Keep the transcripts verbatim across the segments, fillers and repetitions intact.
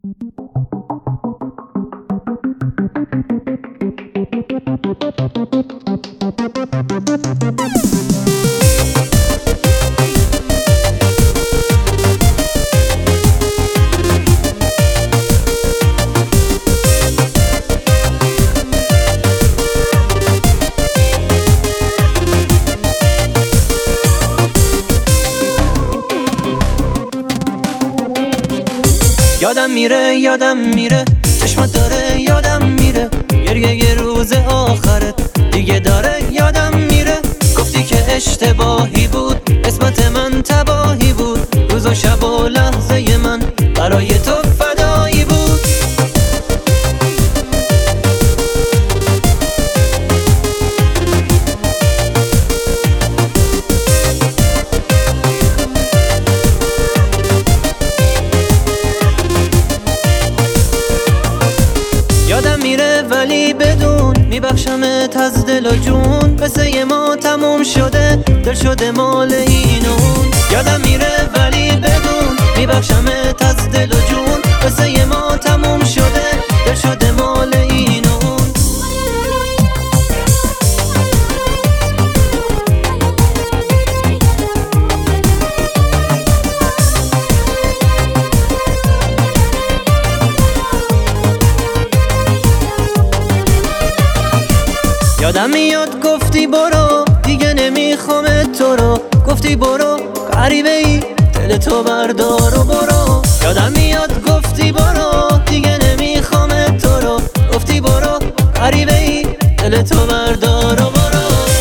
یادم میره یادم میره چشمات داره یادم میره گریه یه روز آخرت دیگه داره یادم میره گفتی که اشتباهی بود قسمت من تباهی بود روز و شب و لحظه من برای تو فدایی بود یادم میره ولی بدون میبخشمت از دل و جون قصه ما تموم شده دل شده مال این و اون یادم میره ولی بدون میبخشمت از دل و جون قصه ما تموم شده دل شده مال این و اون یادم میاد گفتی برو دیگه نمیخوام تو رو گفتی برو غریبه ای دل تو بردار و برو یادم میاد گفتی برو دیگه نمیخوام تو رو گفتی برو غریبه ای دل تو بردار و برو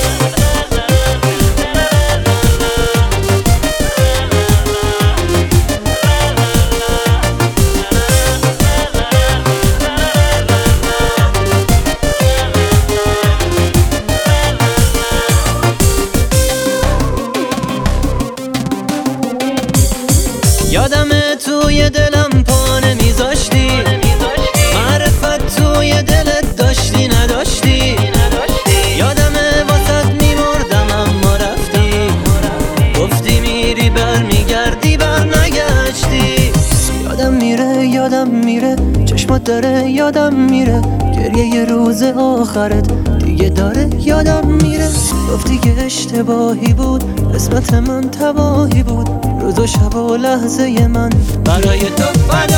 یادمه توی دلم پا نمیذاشتی معرفت توی دلت داشتی نداشتی یادمه واسط میمردم اما رفتی گفتی میری بر میگردی بر نگشتی یادم میره یادم میره چشمات داره یادم میره گریه یه روز آخرت دیگه داره یادم میره گفتی که اشتباهی بود قسمت من تباهی بود روز و شب و لحظه من برای تو